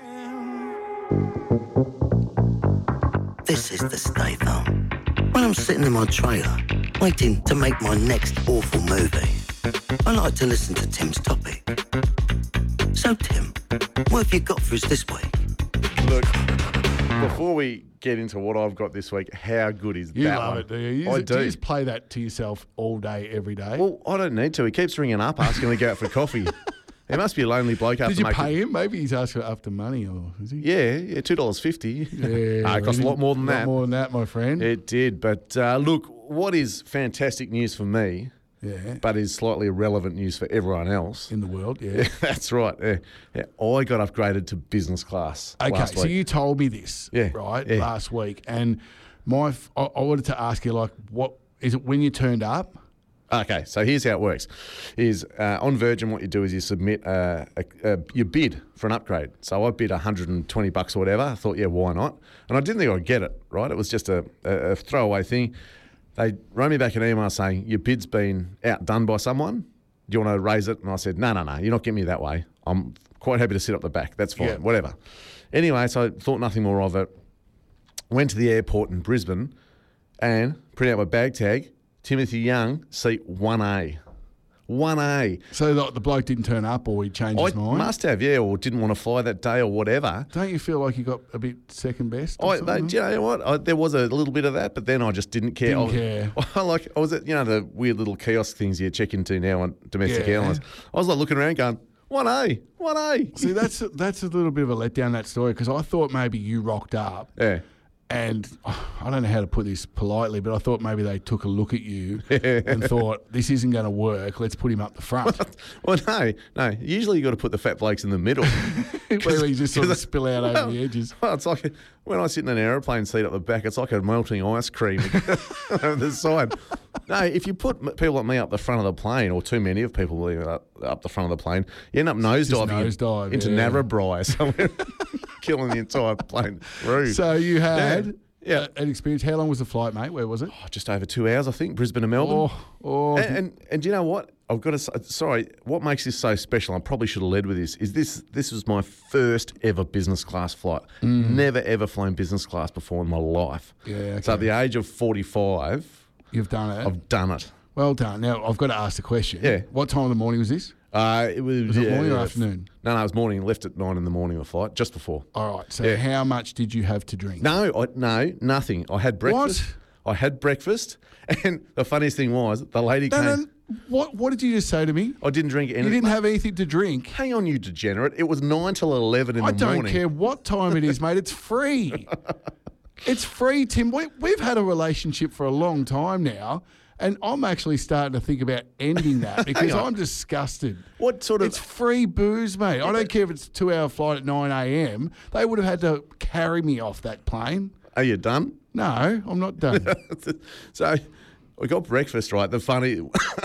Speaker 9: This is the Statham. When I'm sitting in my trailer, waiting to make my next awful movie, I like to listen to Tim's topic. So, Tim, what have you got for us this week?
Speaker 4: Look, before we get into what I've got this week, how good is
Speaker 5: You
Speaker 4: that
Speaker 5: love
Speaker 4: one?
Speaker 5: it, do you? you
Speaker 4: I
Speaker 5: just,
Speaker 4: do.
Speaker 5: Do you just play that to yourself all day, every day?
Speaker 4: Well, I don't need to. He keeps ringing up asking me to go out for coffee. He must be a lonely bloke after
Speaker 5: Did you
Speaker 4: making...
Speaker 5: pay him? Maybe he's asking after money, or is he?
Speaker 4: Yeah, yeah, two dollars fifty.
Speaker 5: Yeah,
Speaker 4: Ah, it cost a
Speaker 5: really?
Speaker 4: lot more than
Speaker 5: lot
Speaker 4: that.
Speaker 5: more than that, my friend.
Speaker 4: It did. But uh, look, what is fantastic news for me,
Speaker 5: yeah.
Speaker 4: but is slightly irrelevant news for everyone else.
Speaker 5: In the world, yeah.
Speaker 4: That's right. Yeah. Yeah. I got upgraded to business class.
Speaker 5: Okay,
Speaker 4: last
Speaker 5: so
Speaker 4: week.
Speaker 5: you told me this,
Speaker 4: Yeah,
Speaker 5: right,
Speaker 4: yeah.
Speaker 5: last week, and my f- I, I wanted to ask you, like, what is it when you turned up?
Speaker 4: Okay, so here's how it works: is uh, on Virgin, what you do is you submit uh, a, a, your bid for an upgrade. So I bid one hundred twenty bucks or whatever. I thought, yeah, why not? And I didn't think I'd get it. Right? It was just a, a, a throwaway thing. They wrote me back an email saying your bid's been outdone by someone. Do you want to raise it? And I said, no, no, no, you're not getting me that way. I'm quite happy to sit up the back. That's fine,
Speaker 5: Yeah.
Speaker 4: whatever. Anyway, so I thought nothing more of it. Went to the airport in Brisbane and printed out my bag tag. Timothy Young, seat one A. one A.
Speaker 5: So the, the bloke didn't turn up, or he changed
Speaker 4: I
Speaker 5: his mind.
Speaker 4: must have, yeah, or didn't want to fly that day or whatever.
Speaker 5: Don't you feel like you got a bit second best? or
Speaker 4: I, they,
Speaker 5: something?
Speaker 4: do you know what? I, there was a little bit of that, but then I just didn't care.
Speaker 5: Didn't
Speaker 4: I,
Speaker 5: care.
Speaker 4: I like I was at, you know, the weird little kiosk things you check into now on domestic
Speaker 5: Yeah.
Speaker 4: airlines. I was like looking around, going one A, one A.
Speaker 5: See, that's a, that's a little bit of a letdown, that story, because I thought maybe you rocked up.
Speaker 4: Yeah.
Speaker 5: And oh, I don't know how to put this politely, but I thought maybe they took a look at you and thought, this isn't going to work. Let's put him up the front.
Speaker 4: Well, no, no. Usually you got to put the fat blokes in the middle.
Speaker 5: Where you just sort of
Speaker 4: 'cause-
Speaker 5: spill out
Speaker 4: well,
Speaker 5: over the edges.
Speaker 4: Well, it's like when I sit in an aeroplane seat up the back, it's like a melting ice cream over the side. No, if you put m- people like me up the front of the plane, or too many of people up, up the front of the plane, you end up nosediving
Speaker 5: nosedive,
Speaker 4: into
Speaker 5: yeah.
Speaker 4: Narrabri somewhere, killing the entire plane crew.
Speaker 5: So you had
Speaker 4: Yeah.
Speaker 5: a- an experience. How long was the flight, mate? Where was it?
Speaker 4: Oh, just over two hours, I think, Brisbane to Melbourne.
Speaker 5: Oh, oh,
Speaker 4: And, and and do you know what? I've got to say, sorry, what makes this so special, I probably should have led with this, is this this was my first ever business class flight. Never ever flown business class before in my life.
Speaker 5: Mm. Yeah,
Speaker 4: So at
Speaker 5: okay.
Speaker 4: the age of forty-five,
Speaker 5: You've done it.
Speaker 4: I've done it.
Speaker 5: Well done. Now, I've got to ask the question.
Speaker 4: Yeah.
Speaker 5: What time of the morning was this?
Speaker 4: Uh, it was,
Speaker 5: Was it
Speaker 4: yeah,
Speaker 5: morning or
Speaker 4: yeah,
Speaker 5: afternoon?
Speaker 4: No, no, it was morning. Left at nine in the morning of the flight, just before.
Speaker 5: All right. So
Speaker 4: Yeah.
Speaker 5: how much did you have to drink?
Speaker 4: No, I, no, nothing. I had breakfast. I had breakfast, and the funniest thing was the lady
Speaker 5: No,
Speaker 4: came.
Speaker 5: no, what, what did you just say to me?
Speaker 4: I didn't drink anything.
Speaker 5: You didn't have anything to drink.
Speaker 4: Hang on, you degenerate! It was nine till eleven in
Speaker 5: I
Speaker 4: the
Speaker 5: don't
Speaker 4: morning.
Speaker 5: care what time it is, mate. It's free. It's free, Tim. We, we've had a relationship for a long time now, and I'm actually starting to think about ending that because
Speaker 4: on.
Speaker 5: I'm disgusted.
Speaker 4: What sort of?
Speaker 5: It's free booze, mate. I don't care if it's a two-hour flight at nine a.m. They would have had to carry me off that plane.
Speaker 4: Are you done?
Speaker 5: No, I'm not done.
Speaker 4: So we got breakfast, right? The funny,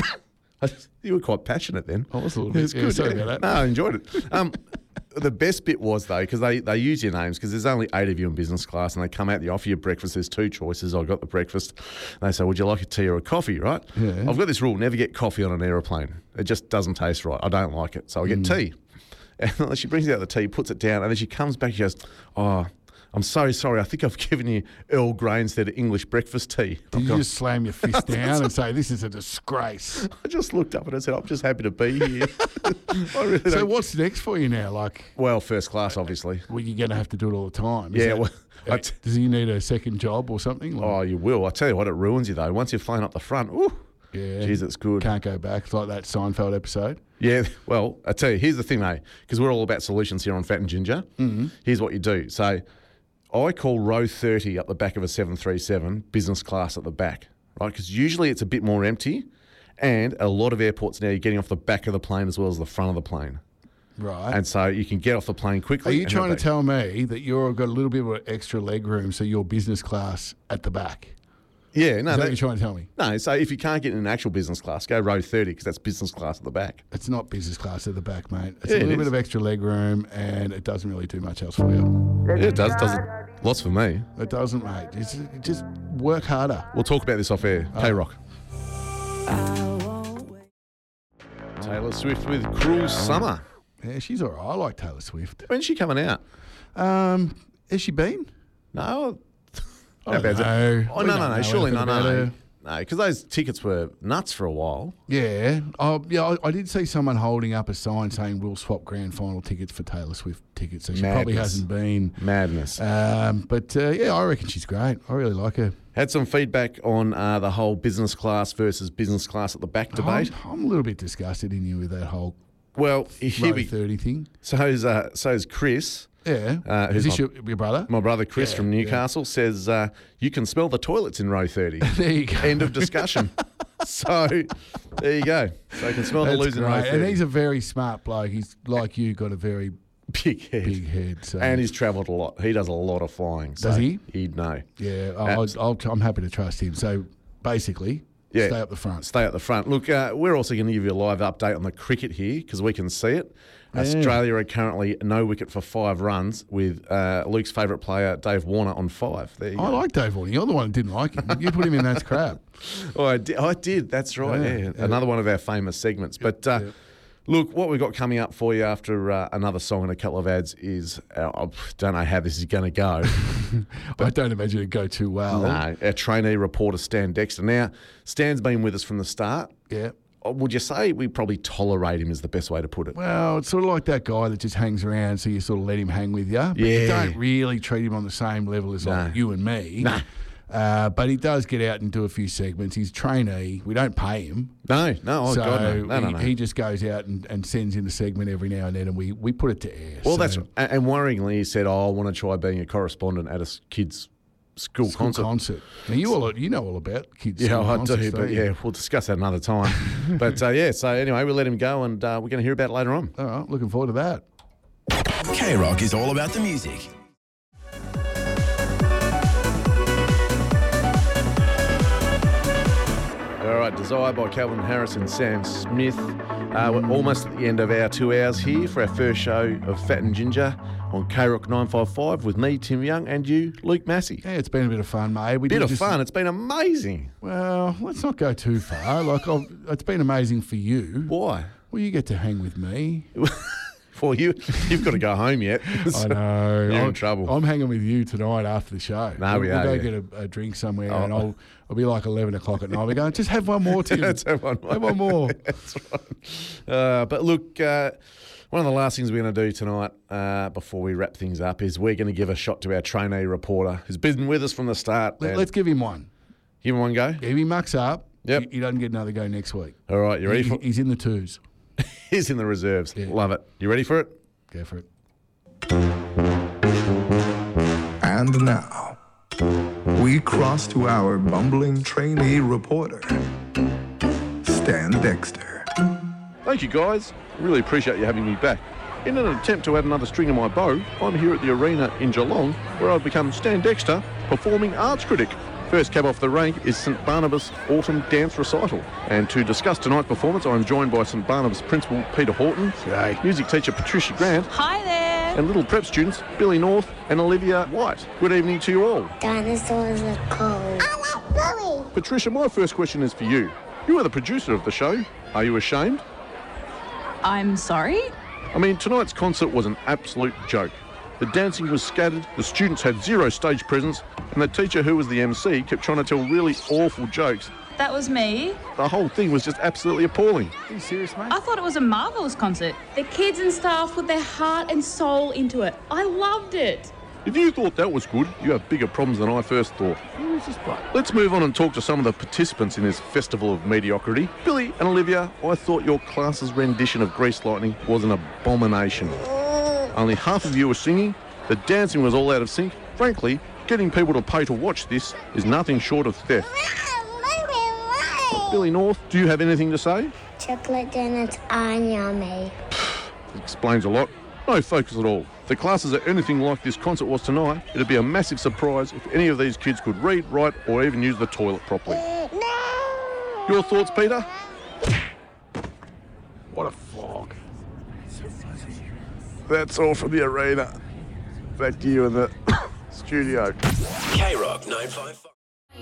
Speaker 4: you were quite passionate then.
Speaker 5: I was a little bit.
Speaker 4: It's
Speaker 5: Yeah,
Speaker 4: good.
Speaker 5: sorry
Speaker 4: yeah.
Speaker 5: about that.
Speaker 4: No, I enjoyed it. Um, the best bit was though, because they, they use your names because there's only eight of you in business class, and they come out, they offer you breakfast. There's two choices. I got the breakfast. And they say, "Would you like a tea or a coffee?" Right?
Speaker 5: Yeah.
Speaker 4: I've got this rule: never get coffee on an aeroplane. It just doesn't taste right. I don't like it, so I get
Speaker 5: Mm.
Speaker 4: tea. And she brings out the tea, puts it down, and then she comes back. She goes, "Oh, I'm so sorry. I think I've given you Earl Grey instead of English breakfast tea."
Speaker 5: Did you just slam your fist down and say, "This is a disgrace"?
Speaker 4: I just looked up and I said, "I'm just happy to be here." I really
Speaker 5: So
Speaker 4: don't-
Speaker 5: what's next for you now? Like,
Speaker 4: Well, first class, obviously.
Speaker 5: well, you're going to have to do it all the time. Is
Speaker 4: Yeah,
Speaker 5: that-
Speaker 4: well, I
Speaker 5: uh,
Speaker 4: t-
Speaker 5: does he need a second job or something? Like,
Speaker 4: Oh, you will. I tell you what, it ruins you though. Once you've flown up the front, ooh,
Speaker 5: yeah.
Speaker 4: geez, it's good.
Speaker 5: Can't go back. It's like that Seinfeld episode.
Speaker 4: Yeah, well, I tell you, here's the thing, mate, because we're all about solutions here on Fat and Ginger. Mm-hmm. Here's what you do. So I call row thirty up the back of a seven thirty-seven, business class at the back, right? Because usually it's a bit more empty, and a lot of airports now you're getting off the back of the plane as well as the front of the plane.
Speaker 5: Right.
Speaker 4: And so you can get off the plane quickly.
Speaker 5: Are you
Speaker 4: and
Speaker 5: trying to
Speaker 4: head back.
Speaker 5: tell me that you've got a little bit of extra leg room, so you're business class at the back?
Speaker 4: Yeah, no,
Speaker 5: Is that
Speaker 4: that-
Speaker 5: what you're trying to tell me?
Speaker 4: no. So if you can't get in an actual business class, go row thirty because that's business class at the back.
Speaker 5: It's not business class at the back, mate. It's
Speaker 4: Yeah,
Speaker 5: a
Speaker 4: it
Speaker 5: little bit
Speaker 4: is.
Speaker 5: of extra leg room, and it doesn't really do much else for you.
Speaker 4: Yeah, it does. Does lots for me.
Speaker 5: It doesn't, mate. Just, just work harder.
Speaker 4: We'll talk about this off air.
Speaker 5: Oh.
Speaker 4: K Rock. Taylor Swift with Cruel Summer.
Speaker 5: Yeah, she's all right. I like Taylor Swift.
Speaker 4: When's she coming out?
Speaker 5: Um, has she been?
Speaker 4: No.
Speaker 5: I don't know.
Speaker 4: Oh,
Speaker 5: We
Speaker 4: no,
Speaker 5: don't
Speaker 4: no,
Speaker 5: know
Speaker 4: no. Surely
Speaker 5: anything
Speaker 4: no,
Speaker 5: about
Speaker 4: no.
Speaker 5: her.
Speaker 4: No, because those tickets were nuts for a while.
Speaker 5: Yeah. Oh, yeah. I, I did see someone holding up a sign saying we'll swap grand final tickets for Taylor Swift tickets. So she probably
Speaker 4: Madness.
Speaker 5: hasn't been.
Speaker 4: Madness.
Speaker 5: Um, but uh, yeah, I reckon she's great. I really like her.
Speaker 4: Had some feedback on uh, the whole business class versus business class at the back debate.
Speaker 5: I'm, I'm a little bit disgusted in you with that whole
Speaker 4: Well, here
Speaker 5: row
Speaker 4: we
Speaker 5: thirty thing.
Speaker 4: so's uh, so's Chris.
Speaker 5: Yeah.
Speaker 4: Uh,
Speaker 5: Is
Speaker 4: who's
Speaker 5: this
Speaker 4: my-
Speaker 5: your, your brother?
Speaker 4: My brother Chris
Speaker 5: Yeah,
Speaker 4: from
Speaker 5: yeah.
Speaker 4: Newcastle says uh, you can smell the toilets in row thirty.
Speaker 5: There you go.
Speaker 4: End of discussion. So there you go. So you can smell the
Speaker 5: That's
Speaker 4: losing row
Speaker 5: great.
Speaker 4: thirty.
Speaker 5: And he's a very smart bloke. He's like you, got a very
Speaker 4: big head.
Speaker 5: big head. So.
Speaker 4: And he's travelled a lot. He does a lot of flying. So
Speaker 5: Does he?
Speaker 4: He'd know.
Speaker 5: yeah, I'll,
Speaker 4: Abs-
Speaker 5: I'll, I'm happy to trust him. So basically,
Speaker 4: Yeah.
Speaker 5: Stay up the front.
Speaker 4: Stay at the front. Look, uh, we're also going to give you a live update on the cricket here because we can see it.
Speaker 5: Yeah.
Speaker 4: Australia are currently no wicket for five runs with uh, Luke's favourite player, Dave Warner, on five. There you
Speaker 5: I
Speaker 4: go.
Speaker 5: like Dave Warner. You're the one who didn't like him. You put him in That's Crap.
Speaker 4: Oh, I did. I did. That's right.
Speaker 5: Yeah,
Speaker 4: Yeah,
Speaker 5: yeah.
Speaker 4: Another one of our famous segments. But uh,
Speaker 5: yeah.
Speaker 4: look, what we've got coming up for you after uh, another song and a couple of ads is uh, I don't know how this is going to go.
Speaker 5: I don't imagine it'd go too well.
Speaker 4: No, our trainee reporter Stan Dexter. Now, Stan's been with us from the start.
Speaker 5: Yeah.
Speaker 4: Would you say we probably tolerate him is the best way to put it?
Speaker 5: Well, it's sort of like that guy that just hangs around, so you sort of let him hang with you. But you
Speaker 4: Yeah.
Speaker 5: don't really treat him on the same level as like
Speaker 4: No.
Speaker 5: you and me.
Speaker 4: No.
Speaker 5: Uh, but he does get out and do a few segments. He's trainee. We don't pay him.
Speaker 4: No, no, oh
Speaker 5: so
Speaker 4: God, no, no, no, no.
Speaker 5: He, he just goes out and, and sends in a segment every now and then, and we, we put it to air.
Speaker 4: Well,
Speaker 5: So-
Speaker 4: that's and, and worryingly, he said, "Oh, I want to try being a correspondent at a s- kids' school,
Speaker 5: School
Speaker 4: concert."
Speaker 5: concert. Now you all you know all about kids.
Speaker 4: Yeah,
Speaker 5: school
Speaker 4: I
Speaker 5: concerts,
Speaker 4: do, but
Speaker 5: don't you?
Speaker 4: yeah, we'll discuss that another time. but uh, yeah, so anyway, we'll let him go, and uh, we're going to hear about it later on.
Speaker 5: All right, looking forward to that.
Speaker 1: K-Rock is all about the music.
Speaker 4: All right, Desire by Calvin Harris and Sam Smith. Uh, we're almost at the end of our two hours here for our first show of Fat and Ginger on K-Rock nine five five with me, Tim Young, and you, Luke Massey.
Speaker 5: Yeah, it's been a bit of fun, mate. We
Speaker 4: Bit
Speaker 5: did
Speaker 4: of
Speaker 5: just-
Speaker 4: fun. It's been amazing.
Speaker 5: Well, let's not go too far. Like, I've, it's been amazing for you.
Speaker 4: Why?
Speaker 5: Well, you get to hang with me.
Speaker 4: Well, you, you've got to go home yet.
Speaker 5: I know.
Speaker 4: You're
Speaker 5: I'm,
Speaker 4: in trouble.
Speaker 5: I'm hanging with you tonight after the show.
Speaker 4: No, we
Speaker 5: we'll,
Speaker 4: are,
Speaker 5: We'll
Speaker 4: yeah.
Speaker 5: go get a, a drink somewhere,
Speaker 4: Oh.
Speaker 5: and I'll I'll be like eleven o'clock at night. We're going, just have one more, Tim.
Speaker 4: Let's have one more.
Speaker 5: Have one more.
Speaker 4: That's right. Uh, but look, uh, one of the last things we're going to do tonight uh, before we wrap things up is we're going to give a shot to our trainee reporter who's been with us from the start.
Speaker 5: Let,
Speaker 4: and
Speaker 5: let's give him one.
Speaker 4: give him one go.
Speaker 5: If he mucks up,
Speaker 4: Yep.
Speaker 5: he, he doesn't get another go next week.
Speaker 4: All right, you ready
Speaker 5: He-
Speaker 4: for
Speaker 5: he's in the twos.
Speaker 4: He's in the reserves.
Speaker 5: Yeah.
Speaker 4: Love it. You ready for it?
Speaker 5: Go for it.
Speaker 6: And now, we cross to our bumbling trainee reporter, Stan Dexter.
Speaker 4: Thank you, guys. Really appreciate you having me back. In an attempt to add another string to my bow, I'm here at the arena in Geelong, where I've become Stan Dexter, performing arts critic. First cab off the rank is St Barnabas Autumn Dance Recital. And to discuss tonight's performance, I'm joined by St Barnabas Principal Peter Horton, music teacher Patricia Grant,
Speaker 10: Hi there.
Speaker 4: and little prep students Billy North and Olivia White. Good evening to you all.
Speaker 11: Dinosaurs are cold. I like Billy.
Speaker 4: Patricia, my first question is for you. You are the producer of the show. Are you ashamed?
Speaker 10: I'm sorry?
Speaker 4: I mean, tonight's concert was an absolute joke. The dancing was scattered, the students had zero stage presence, and the teacher who was the M C kept trying to tell really awful jokes.
Speaker 10: That was me.
Speaker 4: The whole thing was just absolutely appalling.
Speaker 5: Are you serious, mate?
Speaker 10: I thought it was a marvellous concert. The kids and staff put their heart and soul into it. I loved it.
Speaker 4: If you thought that was good, you have bigger problems than I first thought.
Speaker 5: Who is this bloke?
Speaker 4: Let's move on and talk to some of the participants in this festival of mediocrity. Billy and Olivia, I thought your class's rendition of Grease Lightning was an abomination. Only half of you were singing, the dancing was all out of sync. Frankly, getting people to pay to watch this is nothing short of theft. Billy North, do you have anything to say?
Speaker 11: Chocolate donuts are yummy.
Speaker 4: Explains a lot. No focus at all. If the classes are anything like this concert was tonight, it'd be a massive surprise if any of these kids could read, write, or even use the toilet properly.
Speaker 11: No.
Speaker 4: Your thoughts, Peter?
Speaker 5: What a flog.
Speaker 4: That's all from the arena. Back to you in the studio.
Speaker 1: K-Rock nine five five.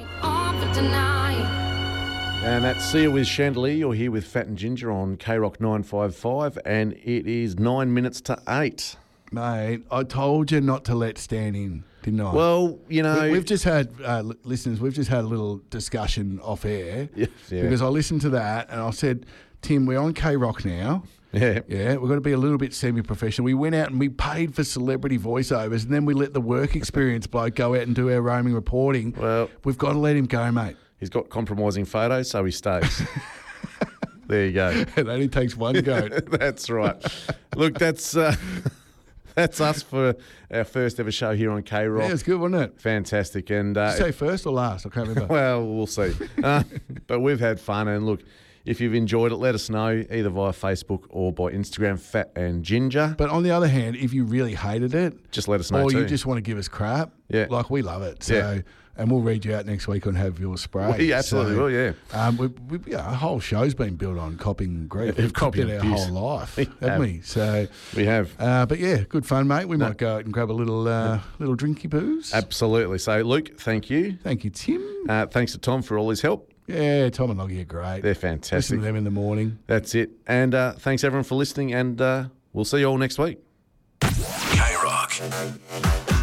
Speaker 4: And that's See You With Chandelier. You're here with Fat and Ginger on K-Rock nine five five, and it is nine minutes to eight.
Speaker 5: Mate, I told you not to let Stan in, didn't I?
Speaker 4: Well, you know...
Speaker 5: We- we've just had, uh, li- listeners, we've just had a little discussion off air.
Speaker 4: Yes, yeah.
Speaker 5: Because I listened to that and I said, Tim, we're on K-Rock now.
Speaker 4: Yeah.
Speaker 5: Yeah, we've got to be a little bit semi-professional. We went out and we paid for celebrity voiceovers, and then we let the work experience bloke go out and do our roaming reporting.
Speaker 4: Well...
Speaker 5: We've got to let him go, mate.
Speaker 4: He's got compromising photos, so he stays. There you go.
Speaker 5: It only takes one goat.
Speaker 4: That's right. Look, that's uh, that's us for our first ever show here on K-Rock.
Speaker 5: Yeah, it's good, wasn't it?
Speaker 4: Fantastic. And uh,
Speaker 5: Did you say first or last? I can't remember.
Speaker 4: well, we'll see. Uh, but we've had fun, and look, If you've enjoyed it, let us know either via Facebook or by Instagram, Fat and Ginger.
Speaker 5: But on the other hand, if you really hated it,
Speaker 4: just let us know
Speaker 5: or
Speaker 4: too.
Speaker 5: you just want to give us crap,
Speaker 4: yeah.
Speaker 5: like we love it. So,
Speaker 4: Yeah.
Speaker 5: and we'll read you out next week on Have Your Spray.
Speaker 4: We absolutely
Speaker 5: So,
Speaker 4: will, yeah.
Speaker 5: Um, we, we, yeah. Our whole show's been built on copying grief.
Speaker 4: Yeah,
Speaker 5: We've copied
Speaker 4: copying
Speaker 5: our
Speaker 4: abuse.
Speaker 5: whole life,
Speaker 4: We
Speaker 5: haven't
Speaker 4: have.
Speaker 5: we? So
Speaker 4: We have.
Speaker 5: Uh, but yeah, good fun, mate. We might go out and grab a little uh, little drinky booze.
Speaker 4: Absolutely. So, Luke, thank you.
Speaker 5: Thank you, Tim.
Speaker 4: Uh, thanks to Tom for all his help.
Speaker 5: Yeah, Tom and Loggy are great.
Speaker 4: They're
Speaker 5: Listen
Speaker 4: fantastic.
Speaker 5: to them in the morning.
Speaker 4: That's it. And uh, thanks, everyone, for listening. And uh, we'll see you all next week.
Speaker 1: K Rock.